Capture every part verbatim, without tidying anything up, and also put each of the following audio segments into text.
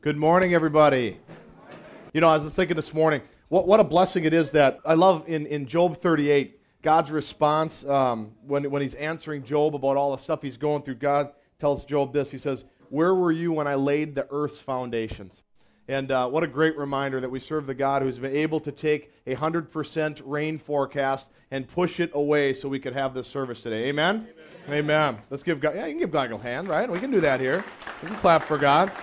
Good morning, everybody. You know, I was thinking this morning, what, what a blessing it is that I love in, in Job thirty-eight, God's response um, when, when he's answering Job about all the stuff he's going through. God tells Job this. He says, "Where were you when I laid the earth's foundations?" And uh, what a great reminder that we serve the God who's been able to take a one hundred percent rain forecast and push it away so we could have this service today. Amen? Amen. Amen. Let's give God, yeah, you can give God a hand, right? We can do that here. We can clap for God.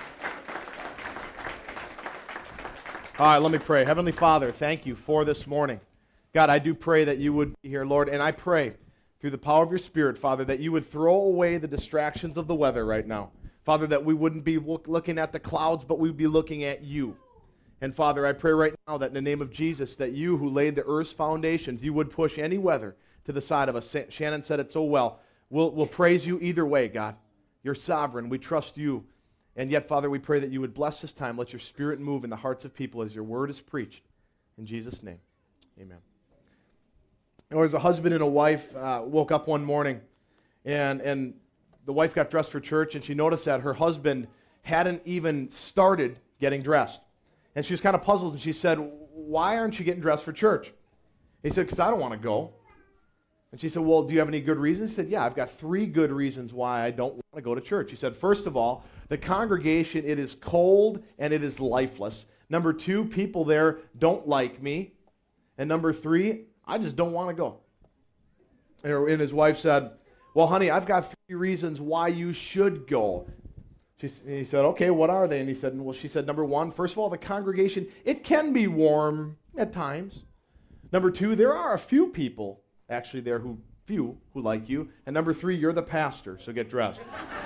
All right, let me pray. Heavenly Father, thank you for this morning. God, I do pray that you would be here, Lord, and I pray through the power of your Spirit, Father, that you would throw away the distractions of the weather right now. Father, that we wouldn't be look, looking at the clouds, but we'd be looking at you. And Father, I pray right now that in the name of Jesus, that you who laid the earth's foundations, you would push any weather to the side of us. Shannon said it so well. We'll, we'll praise you either way, God. You're sovereign. We trust you. And yet, Father, we pray that you would bless this time. Let your Spirit move in the hearts of people as your word is preached. In Jesus' name, amen. There was a husband and a wife uh, woke up one morning, and, and the wife got dressed for church, and she noticed that her husband hadn't even started getting dressed. And she was kind of puzzled, and she said, "Why aren't you getting dressed for church?" He said, "Because I don't want to go." And she said, "Well, do you have any good reasons?" He said, "Yeah, I've got three good reasons why I don't want to go to church." He said, "First of all, the congregation, it is cold and it is lifeless. Number two, people there don't like me. And number three, I just don't want to go." And his wife said, "Well, honey, I've got three reasons why you should go." She, he said, "Okay, what are they?" And he said, well, she said, "Number one, first of all, the congregation, it can be warm at times. Number two, there are a few people actually there who, few, who like you. And number three, you're the pastor, so get dressed."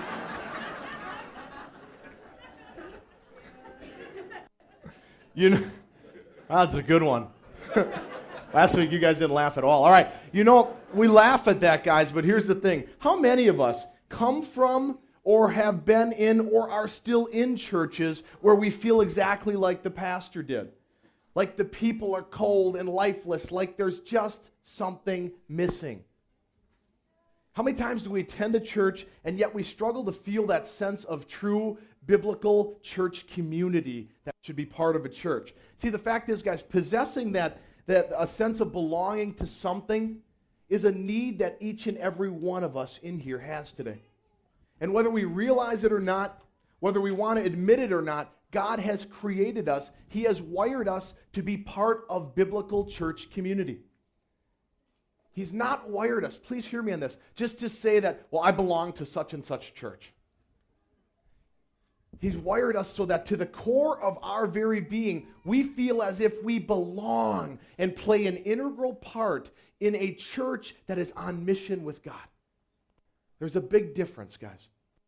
You know, that's a good one. Last week, you guys didn't laugh at all. All right, you know, we laugh at that, guys, but here's the thing. How many of us come from or have been in or are still in churches where we feel exactly like the pastor did? Like the people are cold and lifeless, like there's just something missing. How many times do we attend a church and yet we struggle to feel that sense of true biblical church community that should be part of a church? See, the fact is, guys, possessing that, that a sense of belonging to something is a need that each and every one of us in here has today. And whether we realize it or not, whether we want to admit it or not, God has created us. He has wired us to be part of biblical church community. He's not wired us, please hear me on this, just to say that, well, I belong to such and such church. He's wired us so that to the core of our very being, we feel as if we belong and play an integral part in a church that is on mission with God. There's a big difference, guys.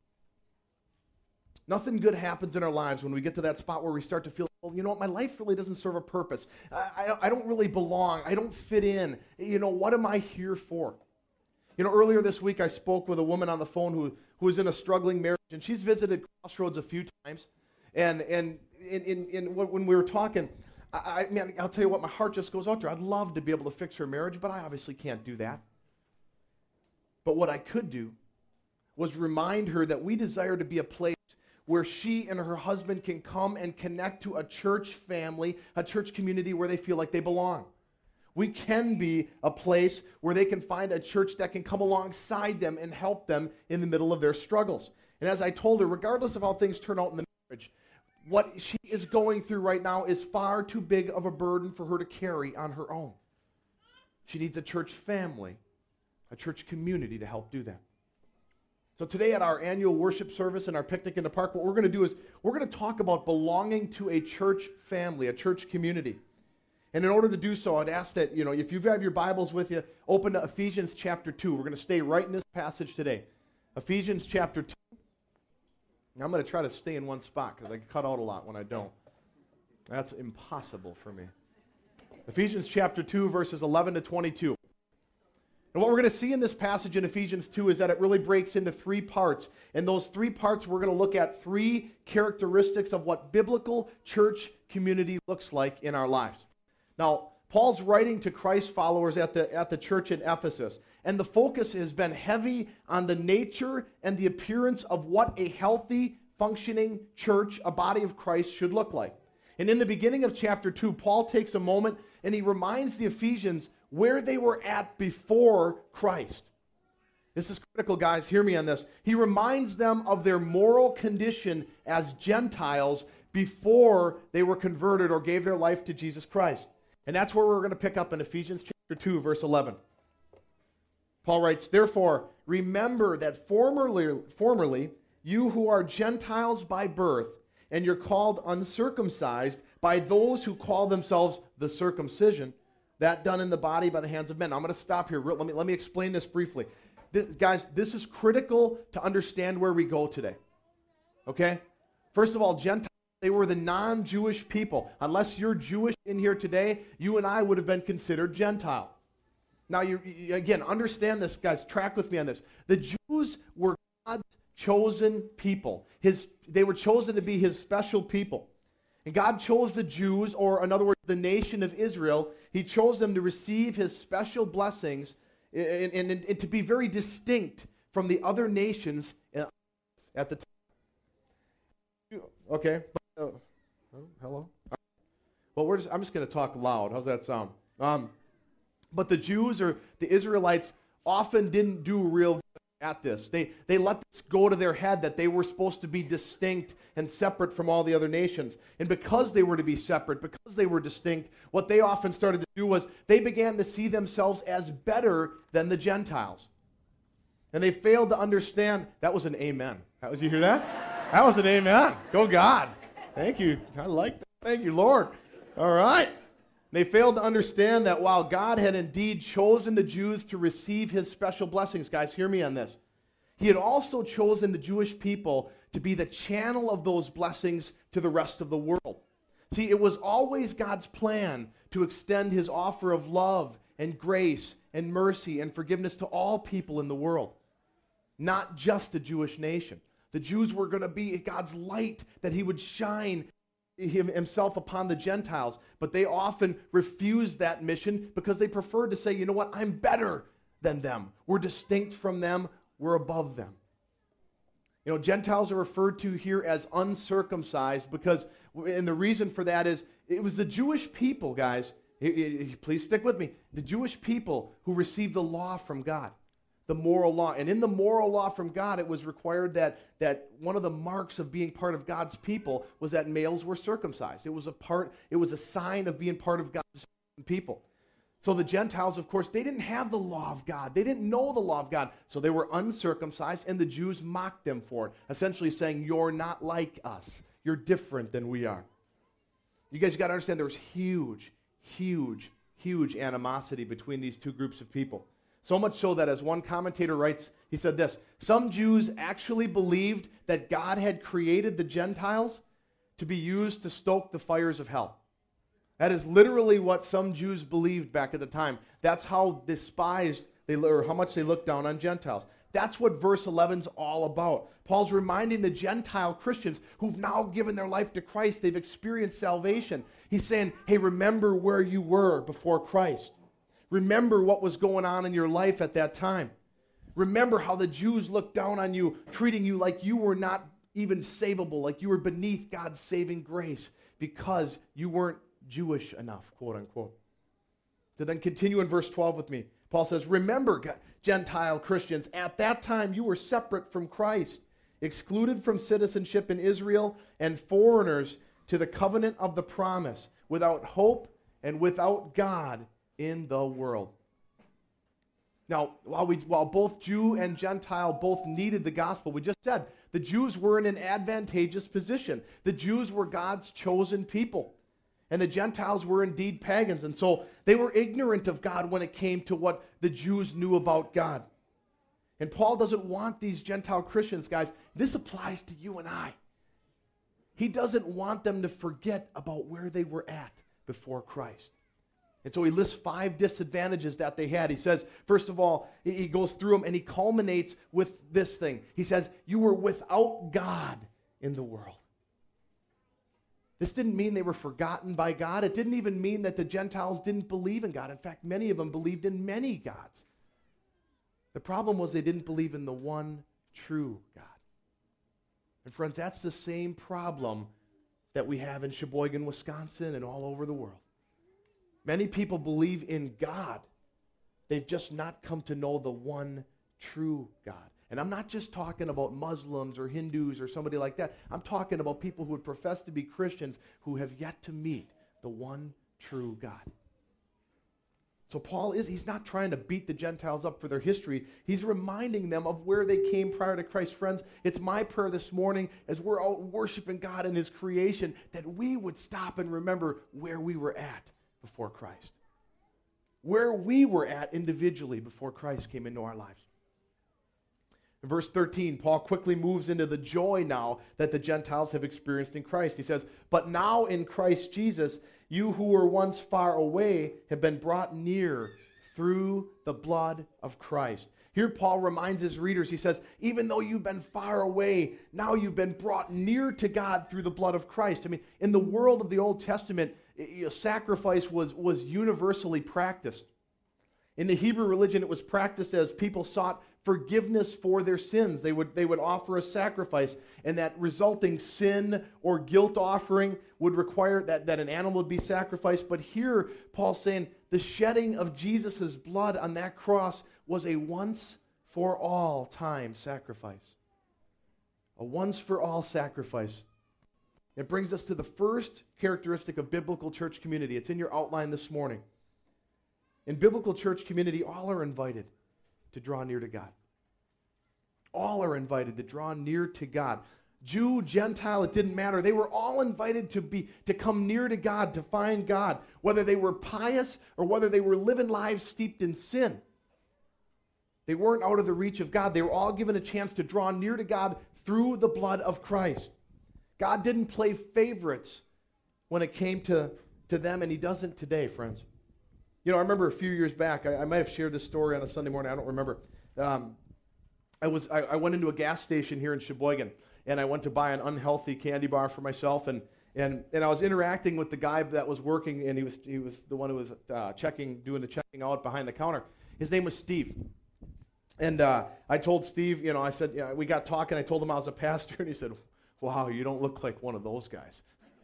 Nothing good happens in our lives when we get to that spot where we start to feel, well, you know what, my life really doesn't serve a purpose. I, I, I don't really belong. I don't fit in. You know, what am I here for? You know, earlier this week I spoke with a woman on the phone who, who was in a struggling marriage, and she's visited Crossroads a few times. And and in, in, in when we were talking, I, I man, I'll tell you what, my heart just goes out to her. I'd love to be able to fix her marriage, but I obviously can't do that. But what I could do was remind her that we desire to be a place where she and her husband can come and connect to a church family, a church community where they feel like they belong. We can be a place where they can find a church that can come alongside them and help them in the middle of their struggles. And as I told her, regardless of how things turn out in the marriage, what she is going through right now is far too big of a burden for her to carry on her own. She needs a church family, a church community to help do that. So today at our annual worship service and our picnic in the park, what we're going to do is we're going to talk about belonging to a church family, a church community. And in order to do so, I'd ask that, you know, if you have your Bibles with you, open to Ephesians chapter two. We're going to stay right in this passage today. Ephesians chapter two. Now I'm going to try to stay in one spot because I cut out a lot when I don't. That's impossible for me. Ephesians chapter two, verses eleven to twenty-two. And what we're going to see in this passage in Ephesians two is that it really breaks into three parts. And those three parts, we're going to look at three characteristics of what biblical church community looks like in our lives. Now, Paul's writing to Christ followers at the, at the church in Ephesus. And the focus has been heavy on the nature and the appearance of what a healthy functioning church, a body of Christ, should look like. And in the beginning of chapter two, Paul takes a moment and he reminds the Ephesians where they were at before Christ. This is critical, guys. Hear me on this. He reminds them of their moral condition as Gentiles before they were converted or gave their life to Jesus Christ. And that's where we're going to pick up in Ephesians chapter two, verse eleven. Paul writes, "Therefore, remember that formerly, formerly you who are Gentiles by birth, and you're called uncircumcised by those who call themselves the circumcision, that done in the body by the hands of men." Now, I'm going to stop here. Let me, let me explain this briefly. This, guys, this is critical to understand where we go today. Okay? First of all, Gentiles, they were the non-Jewish people. Unless you're Jewish in here today, you and I would have been considered Gentile. Now, you, you again, understand this, guys. Track with me on this. The Jews were God's chosen people. His, they were chosen to be his special people. And God chose the Jews, or in other words, the nation of Israel. He chose them to receive his special blessings and, and, and to be very distinct from the other nations at the time. Okay. Uh, oh, hello? Well, we're just, I'm just going to talk loud. How's that sound? Um, but the Jews or the Israelites often didn't do real good at this. They, they let this go to their head that they were supposed to be distinct and separate from all the other nations. And because they were to be separate, because they were distinct, what they often started to do was they began to see themselves as better than the Gentiles. And they failed to understand. That was an amen. Did you hear that? That was an amen. Go God. Thank you. I like that. Thank you, Lord. All right. They failed to understand that while God had indeed chosen the Jews to receive his special blessings, guys, hear me on this. He had also chosen the Jewish people to be the channel of those blessings to the rest of the world. See, it was always God's plan to extend his offer of love and grace and mercy and forgiveness to all people in the world, not just the Jewish nation. The Jews were going to be God's light that he would shine him, himself upon the Gentiles, but they often refused that mission because they preferred to say, you know what, I'm better than them. We're distinct from them. We're above them. You know, Gentiles are referred to here as uncircumcised because, and the reason for that is, it was the Jewish people, guys, please stick with me, the Jewish people who received the law from God. The moral law. And in the moral law from God, it was required that, that one of the marks of being part of God's people was that males were circumcised. It was a part, it was a sign of being part of God's people. So the Gentiles, of course, they didn't have the law of God. They didn't know the law of God. So they were uncircumcised, and the Jews mocked them for it, essentially saying, you're not like us. You're different than we are. You guys got to understand there was huge, huge, huge animosity between these two groups of people. So much so that, as one commentator writes, he said this, some Jews actually believed that God had created the Gentiles to be used to stoke the fires of hell. That is literally what some Jews believed back at the time. That's how despised they, or how much they looked down on Gentiles. That's what verse eleven's all about. Paul's reminding the Gentile Christians who've now given their life to Christ, they've experienced salvation. He's saying, hey, remember where you were before Christ. Remember what was going on in your life at that time. Remember how the Jews looked down on you, treating you like you were not even savable, like you were beneath God's saving grace because you weren't Jewish enough, quote unquote. So then continue in verse twelve with me. Paul says, remember, Gentile Christians, at that time you were separate from Christ, excluded from citizenship in Israel, and foreigners to the covenant of the promise, without hope and without God in the world. Now, while we, while both Jew and Gentile both needed the gospel, we just said the Jews were in an advantageous position. The Jews were God's chosen people, and the Gentiles were indeed pagans, and so they were ignorant of God when it came to what the Jews knew about God. And Paul doesn't want these Gentile Christians, guys, this applies to you and I. He doesn't want them to forget about where they were at before Christ. And so he lists five disadvantages that they had. He says, first of all, he goes through them and he culminates with this thing. He says, you were without God in the world. This didn't mean they were forgotten by God. It didn't even mean that the Gentiles didn't believe in God. In fact, many of them believed in many gods. The problem was they didn't believe in the one true God. And friends, that's the same problem that we have in Sheboygan, Wisconsin, and all over the world. Many people believe in God. They've just not come to know the one true God. And I'm not just talking about Muslims or Hindus or somebody like that. I'm talking about people who would profess to be Christians who have yet to meet the one true God. So Paul is, he's not trying to beat the Gentiles up for their history. He's reminding them of where they came prior to Christ. Friends, it's my prayer this morning as we're out worshiping God in his creation that we would stop and remember where we were at before Christ. Where we were at individually before Christ came into our lives. In verse thirteen, Paul quickly moves into the joy now that the Gentiles have experienced in Christ. He says, "But now in Christ Jesus, you who were once far away have been brought near through the blood of Christ." Here Paul reminds his readers, he says, even though you've been far away, now you've been brought near to God through the blood of Christ. I mean, in the world of the Old Testament, you know, sacrifice was, was universally practiced. In the Hebrew religion, it was practiced as people sought forgiveness for their sins. They would, they would offer a sacrifice, and that resulting sin or guilt offering would require that, that an animal would be sacrificed. But here, Paul's saying the shedding of Jesus' blood on that cross was a once-for-all time sacrifice. A once-for-all sacrifice. It brings us to the first characteristic of biblical church community. It's in your outline this morning. In biblical church community, all are invited to draw near to God. All are invited to draw near to God. Jew, Gentile, it didn't matter. They were all invited to be to come near to God, to find God, whether they were pious or whether they were living lives steeped in sin. They weren't out of the reach of God. They were all given a chance to draw near to God through the blood of Christ. God didn't play favorites when it came to, to them, and he doesn't today, friends. You know, I remember a few years back, I, I might have shared this story on a Sunday morning, I don't remember. Um, I was I, I went into a gas station here in Sheboygan, and I went to buy an unhealthy candy bar for myself, and and and I was interacting with the guy that was working, and he was he was the one who was uh, checking, doing the checking out behind the counter. His name was Steve. And uh, I told Steve, you know, I said, yeah, we got talking, I told him I was a pastor, and he said, wow, you don't look like one of those guys.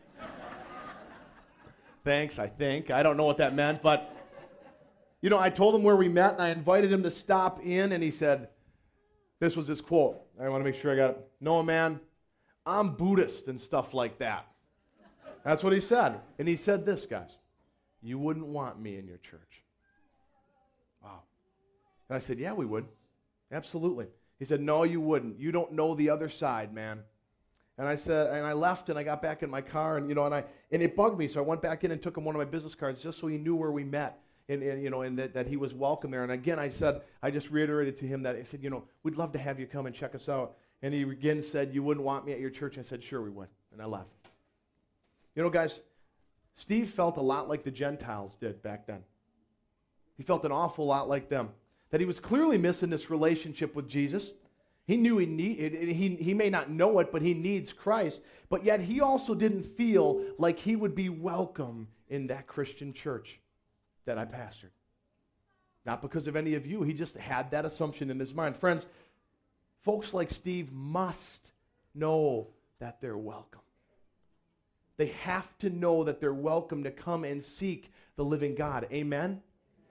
Thanks, I think. I don't know what that meant, but you know, I told him where we met, and I invited him to stop in, and he said, this was his quote. I want to make sure I got it. No, man, I'm Buddhist and stuff like that. That's what he said. And he said this, guys, you wouldn't want me in your church. Wow. And I said, yeah, we would. Absolutely. He said, no, you wouldn't. You don't know the other side, man. And I said, and I left, and I got back in my car, and you know, and I and it bugged me, so I went back in and took him one of my business cards just so he knew where we met. And, and, you know, and that, that he was welcome there. And again, I said, I just reiterated to him that I said, you know, we'd love to have you come and check us out. And he again said, you wouldn't want me at your church? I said, sure we would. And I left. You know, guys, Steve felt a lot like the Gentiles did back then. He felt an awful lot like them. That he was clearly missing this relationship with Jesus. He knew he need, he, he may not know it, but he needs Christ. But yet he also didn't feel like he would be welcome in that Christian church that I pastored. Not because of any of you. He just had that assumption in his mind. Friends, folks like Steve must know that they're welcome. They have to know that they're welcome to come and seek the living God. Amen?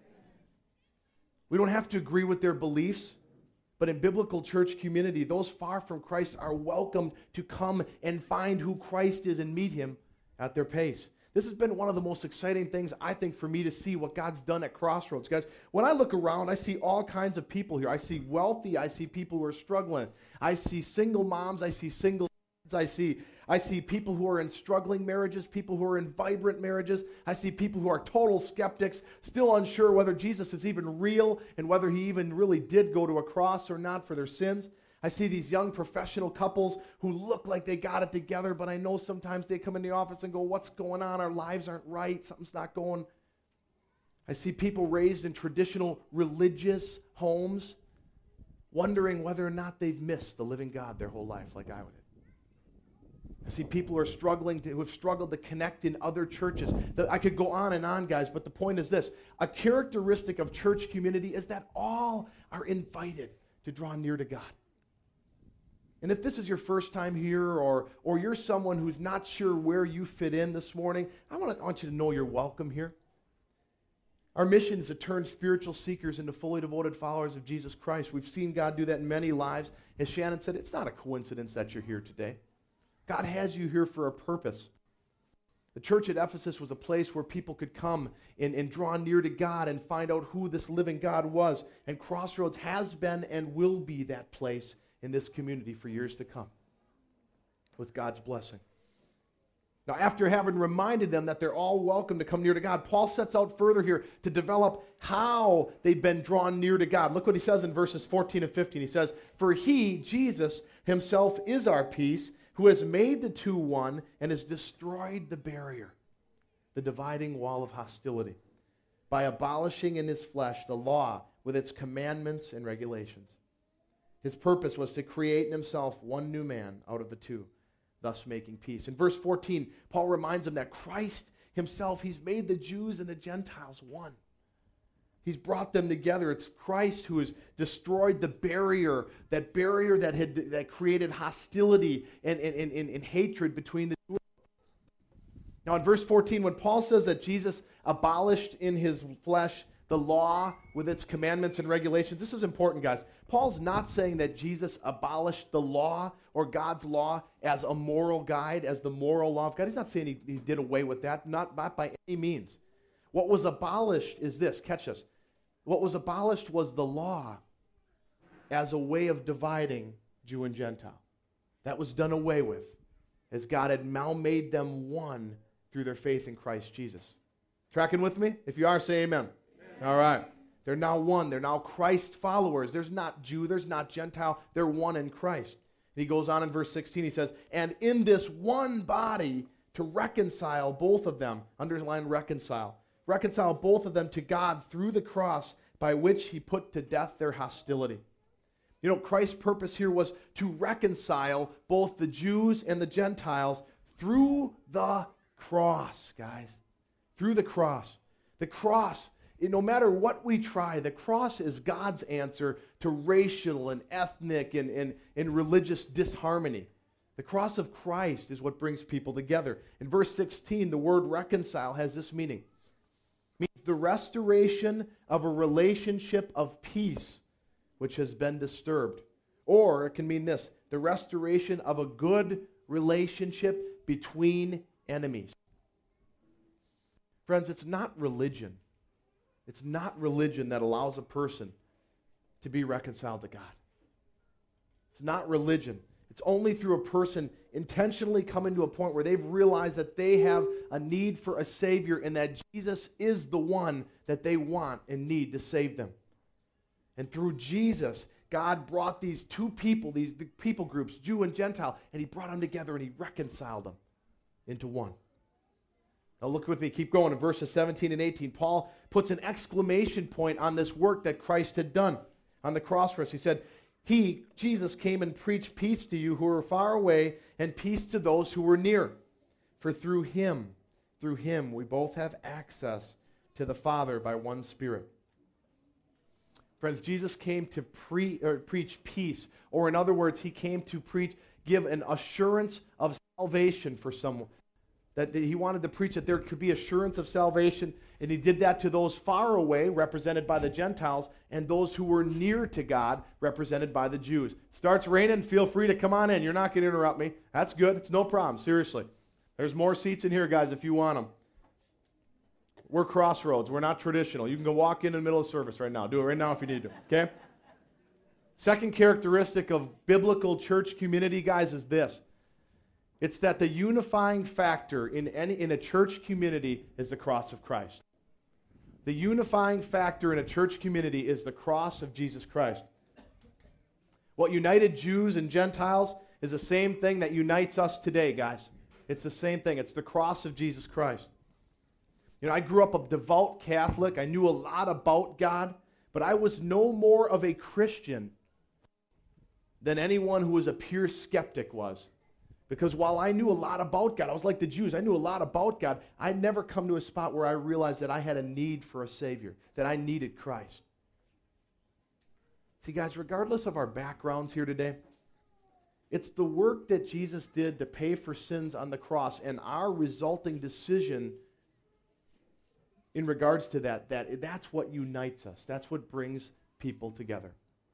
We don't have to agree with their beliefs, but in biblical church community, those far from Christ are welcome to come and find who Christ is and meet him at their pace. This has been one of the most exciting things, I think, for me to see what God's done at Crossroads. Guys, when I look around, I see all kinds of people here. I see wealthy. I see people who are struggling. I see single moms. I see single kids. I see, I see people who are in struggling marriages, people who are in vibrant marriages. I see people who are total skeptics, still unsure whether Jesus is even real and whether he even really did go to a cross or not for their sins. I see these young professional couples who look like they got it together, but I know sometimes they come in the office and go, what's going on? Our lives aren't right. Something's not going. I see people raised in traditional religious homes wondering whether or not they've missed the living God their whole life like I would have. I see people who are struggling, to, who have struggled to connect in other churches. The, I could go on and on, guys, but the point is this. A characteristic of church community is that all are invited to draw near to God. And if this is your first time here, or, or you're someone who's not sure where you fit in this morning, I want, to, I want you to know you're welcome here. Our mission is to turn spiritual seekers into fully devoted followers of Jesus Christ. We've seen God do that in many lives. As Shannon said, it's not a coincidence that you're here today. God has you here for a purpose. The church at Ephesus was a place where people could come and, and draw near to God and find out who this living God was. And Crossroads has been and will be that place in this community for years to come, with God's blessing. Now, after having reminded them that they're all welcome to come near to God, Paul sets out further here to develop how they've been drawn near to God. Look what he says in verses fourteen and fifteen. He says, "For he, Jesus, himself is our peace, who has made the two one and has destroyed the barrier, the dividing wall of hostility, by abolishing in his flesh the law with its commandments and regulations. His purpose was to create in himself one new man out of the two, thus making peace." In verse fourteen, Paul reminds them that Christ himself, he's made the Jews and the Gentiles one. He's brought them together. It's Christ who has destroyed the barrier, that barrier that had that created hostility and, and, and, and hatred between the two. Now in verse fourteen, when Paul says that Jesus abolished in his flesh the law with its commandments and regulations, this is important, guys. Paul's not saying that Jesus abolished the law or God's law as a moral guide, as the moral law of God. He's not saying he, he did away with that, not, not by any means. What was abolished is this, catch this. What was abolished was the law as a way of dividing Jew and Gentile. That was done away with, as God had now made them one through their faith in Christ Jesus. Tracking with me? If you are, say amen. All right. They're now one. They're now Christ followers. There's not Jew. There's not Gentile. They're one in Christ. And he goes on in verse sixteen. He says, "And in this one body to reconcile both of them," underline reconcile, reconcile both of them to God through the cross, by which he put to death their hostility. You know, Christ's purpose here was to reconcile both the Jews and the Gentiles through the cross, guys. Through the cross. The cross, no matter what we try, the cross is God's answer to racial and ethnic and, and, and religious disharmony. The cross of Christ is what brings people together. In verse sixteen, the word reconcile has this meaning. It means the restoration of a relationship of peace which has been disturbed. Or it can mean this, the restoration of a good relationship between enemies. Friends, it's not religion. It's not religion that allows a person to be reconciled to God. It's not religion. It's only through a person intentionally coming to a point where they've realized that they have a need for a Savior and that Jesus is the one that they want and need to save them. And through Jesus, God brought these two people, these the people groups, Jew and Gentile, and he brought them together and he reconciled them into one. Now look with me, keep going. In verses seventeen and eighteen, Paul puts an exclamation point on this work that Christ had done on the cross for us. He said, He, Jesus, came and preached peace to you who were far away and peace to those who were near. For through him, through him, we both have access to the Father by one Spirit. Friends, Jesus came to pre, or preach peace, or in other words, he came to preach, give an assurance of salvation for someone. That he wanted to preach that there could be assurance of salvation, and he did that to those far away, represented by the Gentiles, and those who were near to God, represented by the Jews. Starts raining, feel free to come on in. You're not going to interrupt me. That's good. It's no problem. Seriously. There's more seats in here, guys, if you want them. We're Crossroads. We're not traditional. You can go walk in, in the middle of service right now. Do it right now if you need to, okay? Second characteristic of biblical church community, guys, is this. It's that the unifying factor in any in a church community is the cross of Christ. The unifying factor in a church community is the cross of Jesus Christ. What united Jews and Gentiles is the same thing that unites us today, guys. It's the same thing. It's the cross of Jesus Christ. You know, I grew up a devout Catholic. I knew a lot about God, but I was no more of a Christian than anyone who was a pure skeptic was. Because while I knew a lot about God, I was like the Jews, I knew a lot about God, I'd never come to a spot where I realized that I had a need for a Savior, that I needed Christ. See, guys, regardless of our backgrounds here today, It's the work that Jesus did to pay for sins on the cross and our resulting decision in regards to that, that that's what unites us. That's what brings people together.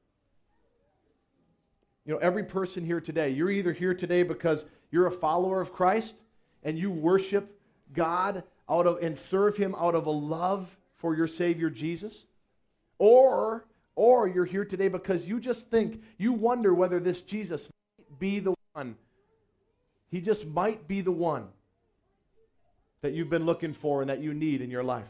You know, every person here today, you're either here today because you're a follower of Christ and you worship God out of and serve him out of a love for your Savior Jesus, or or you're here today because you just think, you wonder whether this Jesus might be the one. He just might be the one that you've been looking for and that you need in your life.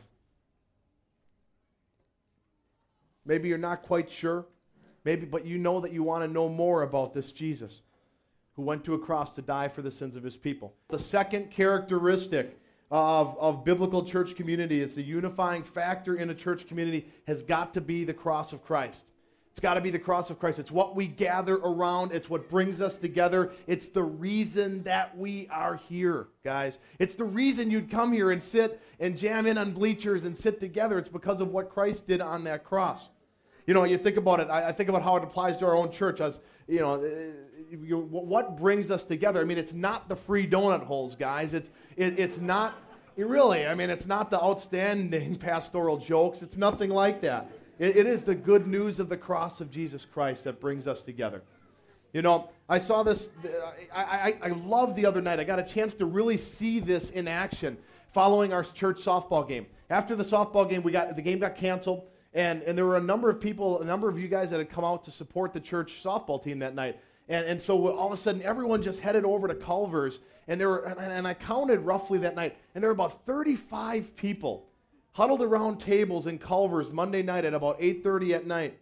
Maybe you're not quite sure, maybe, but you know that you want to know more about this Jesus who went to a cross to die for the sins of his people. The second characteristic of, of biblical church community is the unifying factor in a church community has got to be the cross of Christ. It's got to be the cross of Christ. It's what we gather around. It's what brings us together. It's the reason that we are here, guys. It's the reason you'd come here and sit and jam in on bleachers and sit together. It's because of what Christ did on that cross. You know, you think about it. I, I think about how it applies to our own church. As you know, uh, you, what brings us together? I mean, it's not the free donut holes, guys. It's it, it's not it really. I mean, it's not the outstanding pastoral jokes. It's nothing like that. It, it is the good news of the cross of Jesus Christ that brings us together. You know, I saw this. I, I, I love the other night. I got a chance to really see this in action following our church softball game. After the softball game, we got the game got canceled. And, and there were a number of people, a number of you guys that had come out to support the church softball team that night. And, and so all of a sudden, everyone just headed over to Culver's. And there were, and, and I counted roughly that night, and there were about thirty-five people huddled around tables in Culver's Monday night at about eight thirty at night.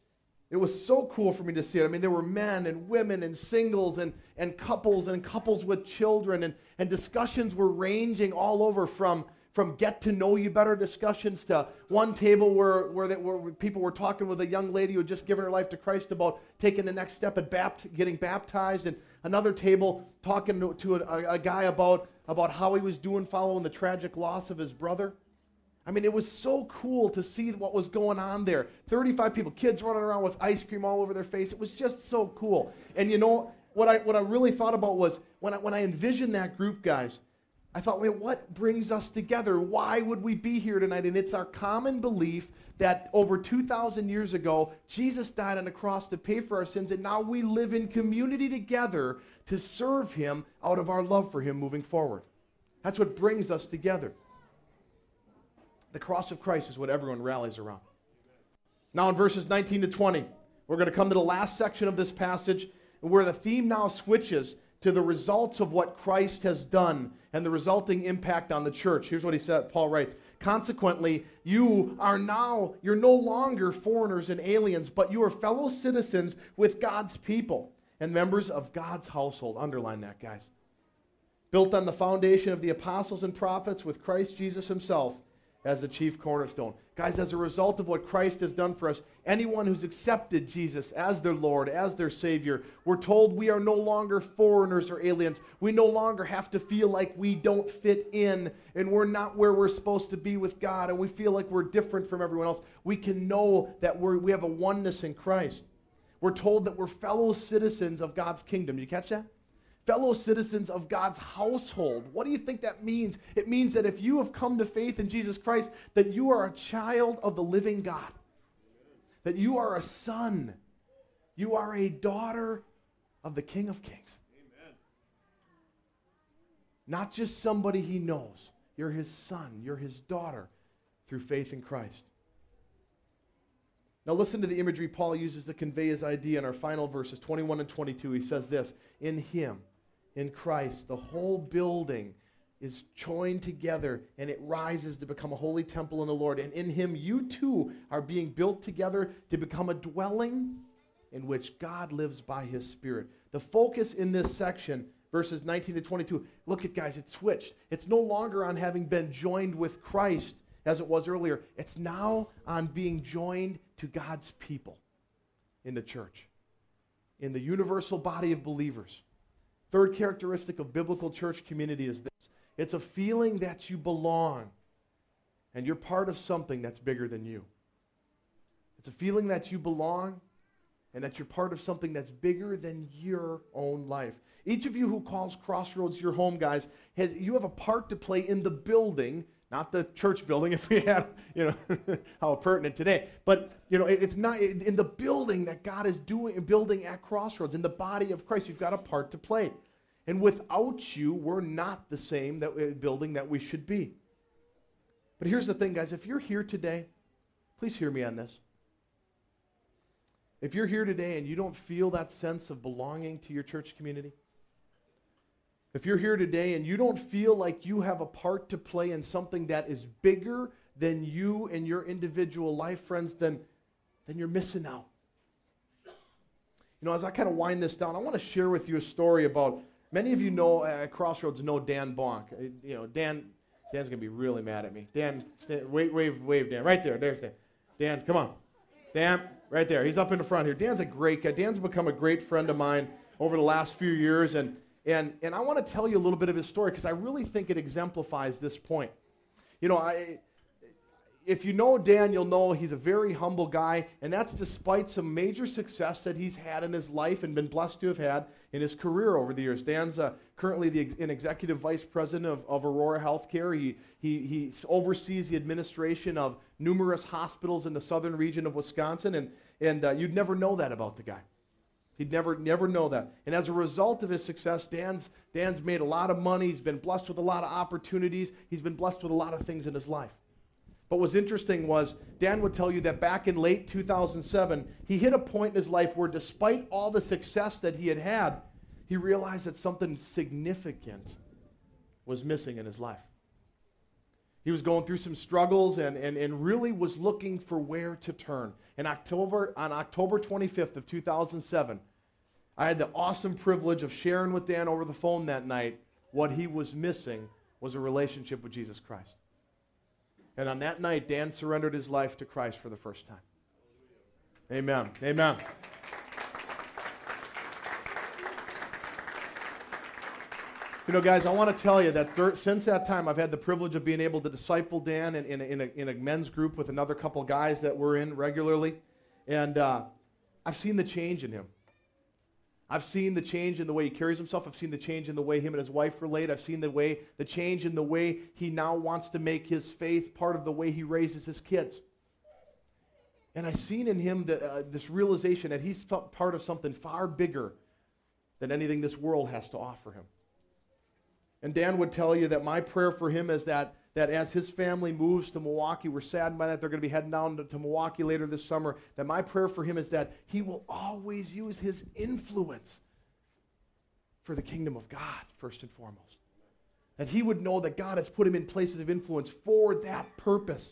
It was so cool for me to see it. I mean, there were men and women and singles and, and couples and couples with children. And, and discussions were ranging all over from From get to know you better discussions to one table where where, they, where people were talking with a young lady who had just given her life to Christ about taking the next step at bapt- getting baptized, and another table talking to, to a, a guy about, about how he was doing following the tragic loss of his brother. I mean, it was so cool to see what was going on there. thirty-five people, kids running around with ice cream all over their face. It was just so cool. And you know, what I what I really thought about was when I, when I envisioned that group, guys, I thought, wait, what brings us together? Why would we be here tonight? And it's our common belief that over two thousand years ago, Jesus died on the cross to pay for our sins, and now we live in community together to serve him out of our love for him moving forward. That's what brings us together. The cross of Christ is what everyone rallies around. Now in verses nineteen to twenty, we're going to come to the last section of this passage, where the theme now switches to the results of what Christ has done and the resulting impact on the church. Here's what he said, Paul writes, consequently, you are now, you're no longer foreigners and aliens, but you are fellow citizens with God's people and members of God's household. Underline that, guys. Built on the foundation of the apostles and prophets with Christ Jesus himself as the chief cornerstone. Guys, as a result of what Christ has done for us, anyone who's accepted Jesus as their Lord, as their Savior, we're told we are no longer foreigners or aliens. We no longer have to feel like we don't fit in and we're not where we're supposed to be with God, and we feel like we're different from everyone else. We can know that we're, we have a oneness in Christ. We're told that we're fellow citizens of God's kingdom. Did you catch that? Fellow citizens of God's household. What do you think that means? It means that if you have come to faith in Jesus Christ, that you are a child of the living God. That you are a son. You are a daughter of the King of Kings. Amen. Not just somebody he knows. You're his son. You're his daughter through faith in Christ. Now listen to the imagery Paul uses to convey his idea in our final verses, twenty-one and twenty-two. He says this, in him, in Christ, the whole building is joined together and it rises to become a holy temple in the Lord. And in him, you too are being built together to become a dwelling in which God lives by his Spirit. The focus in this section, verses nineteen to twenty-two, look at guys, it switched. It's no longer on having been joined with Christ as it was earlier. It's now on being joined to God's people in the church, in the universal body of believers. Third characteristic of biblical church community is this. It's a feeling that you belong and you're part of something that's bigger than you. It's a feeling that you belong and that you're part of something that's bigger than your own life. Each of you who calls Crossroads your home, guys, has, you have a part to play in the building, not the church building, if we have, you know, how pertinent today. But, you know, it, it's not in the building that God is doing, building at Crossroads, in the body of Christ. You've got a part to play. And without you, we're not the same that uh, building that we should be. But here's the thing, guys. If you're here today, please hear me on this. If you're here today and you don't feel that sense of belonging to your church community, if you're here today and you don't feel like you have a part to play in something that is bigger than you and your individual life, friends, then, then you're missing out. You know, as I kind of wind this down, I want to share with you a story about, many of you know, at Crossroads know Dan Bonk. You know, Dan, Dan's going to be really mad at me. Dan, stand, wave, wave, wave, Dan. Right there, there's Dan. Dan, come on. Dan, right there. He's up in the front here. Dan's a great guy. Dan's become a great friend of mine over the last few years, and And, and I want to tell you a little bit of his story because I really think it exemplifies this point. You know, I, if you know Dan, you'll know he's a very humble guy, and that's despite some major success that he's had in his life and been blessed to have had in his career over the years. Dan's uh, currently the ex- an executive vice president of, of Aurora Healthcare. He, he, he oversees the administration of numerous hospitals in the southern region of Wisconsin, and, and uh, you'd never know that about the guy. He'd never, never know that. And as a result of his success, Dan's, Dan's made a lot of money. He's been blessed with a lot of opportunities. He's been blessed with a lot of things in his life. But what's interesting was, Dan would tell you that back in late two thousand seven, he hit a point in his life where despite all the success that he had had, he realized that something significant was missing in his life. He was going through some struggles and, and, and really was looking for where to turn. In October, on October twenty-fifth of two thousand seven, I had the awesome privilege of sharing with Dan over the phone that night what he was missing was a relationship with Jesus Christ. And on that night, Dan surrendered his life to Christ for the first time. Amen. Amen. You know, guys, I want to tell you that there, since that time, I've had the privilege of being able to disciple Dan in, in, a, in, a, in a men's group with another couple guys that we're in regularly. And uh, I've seen the change in him. I've seen the change in the way he carries himself. I've seen the change in the way him and his wife relate. I've seen the way, the change in the way he now wants to make his faith part of the way he raises his kids. And I've seen in him the, uh, this realization that he's part of something far bigger than anything this world has to offer him. And Dan would tell you that my prayer for him is that, that as his family moves to Milwaukee, we're saddened by that, they're going to be heading down to, to Milwaukee later this summer, that my prayer for him is that he will always use his influence for the kingdom of God, first and foremost. That he would know that God has put him in places of influence for that purpose.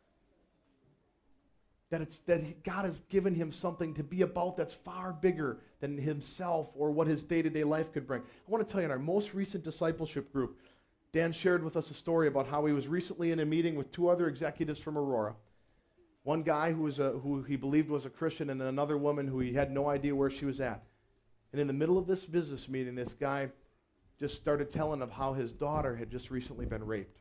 That, it's, that he, God has given him something to be about that's far bigger than himself or what his day-to-day life could bring. I want to tell you, in our most recent discipleship group, Dan shared with us a story about how he was recently in a meeting with two other executives from Aurora. One guy who, was a, who he believed was a Christian and another woman who he had no idea where she was at. And in the middle of this business meeting, this guy just started telling of how his daughter had just recently been raped.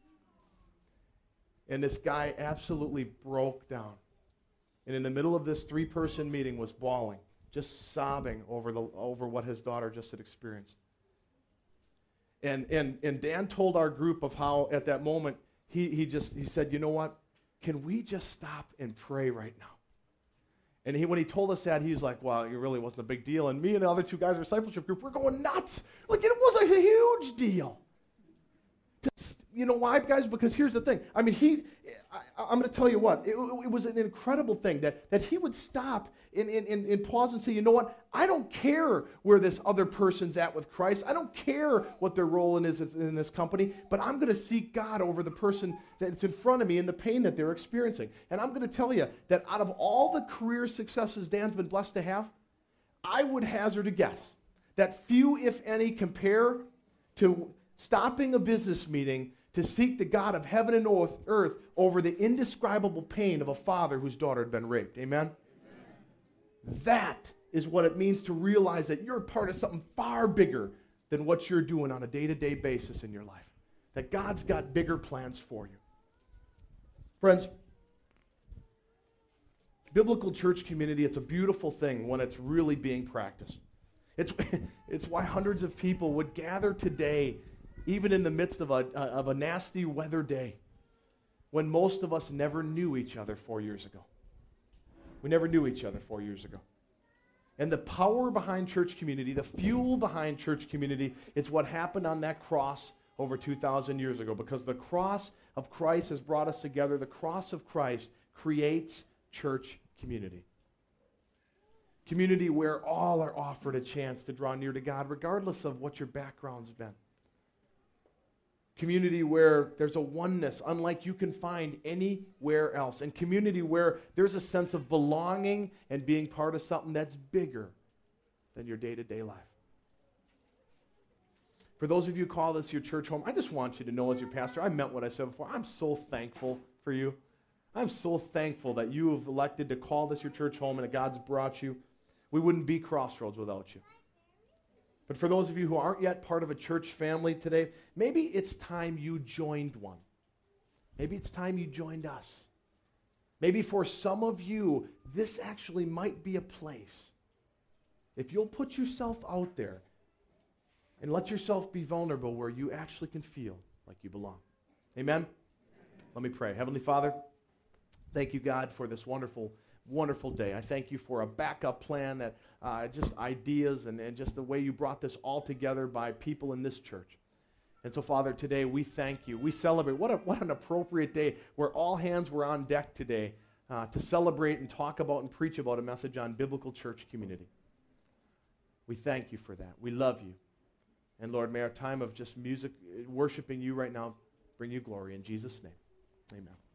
And this guy absolutely broke down. And in the middle of this three-person meeting was bawling, just sobbing over the over what his daughter just had experienced. And and and Dan told our group of how at that moment he he just he said, you know what? Can we just stop and pray right now? And he when he told us that, he was like, well, it really wasn't a big deal. And me and the other two guys in our discipleship group, we're going nuts. Like it was a huge deal. Just, you know why, guys? Because here's the thing. I mean, he, I, I'm going to tell you what, it, it was an incredible thing that, that he would stop and, and, and, and pause and say, you know what, I don't care where this other person's at with Christ. I don't care what their role in is in this company, but I'm going to seek God over the person that's in front of me and the pain that they're experiencing. And I'm going to tell you that out of all the career successes Dan's been blessed to have, I would hazard a guess that few, if any, compare to stopping a business meeting to seek the God of heaven and earth over the indescribable pain of a father whose daughter had been raped. Amen? Amen? That is what it means to realize that you're part of something far bigger than what you're doing on a day-to-day basis in your life. That God's got bigger plans for you. Friends, Biblical church community, it's a beautiful thing when it's really being practiced. It's, it's why hundreds of people would gather today, even in the midst of a, of a nasty weather day, when most of us never knew each other four years ago. We never knew each other four years ago. And the power behind church community, the fuel behind church community, it's what happened on that cross over two thousand years ago, because the cross of Christ has brought us together. The cross of Christ creates church community. Community where all are offered a chance to draw near to God, regardless of what your background's been. Community where there's a oneness unlike you can find anywhere else. And community where there's a sense of belonging and being part of something that's bigger than your day-to-day life. For those of you who call this your church home, I just want you to know as your pastor, I meant what I said before. I'm so thankful for you. I'm so thankful that you have elected to call this your church home and that God's brought you. We wouldn't be Crossroads without you. But for those of you who aren't yet part of a church family today, maybe it's time you joined one. Maybe it's time you joined us. Maybe for some of you, this actually might be a place. If you'll put yourself out there and let yourself be vulnerable where you actually can feel like you belong. Amen? Let me pray. Heavenly Father, thank you, God, for this wonderful wonderful day. I thank you for a backup plan, that uh, just ideas and, and just the way you brought this all together by people in this church. And so, Father, today we thank you. We celebrate. What, a, what an appropriate day where all hands were on deck today uh, to celebrate and talk about and preach about a message on biblical church community. We thank you for that. We love you. And Lord, may our time of just music, worshiping you right now, bring you glory. In Jesus' name, amen.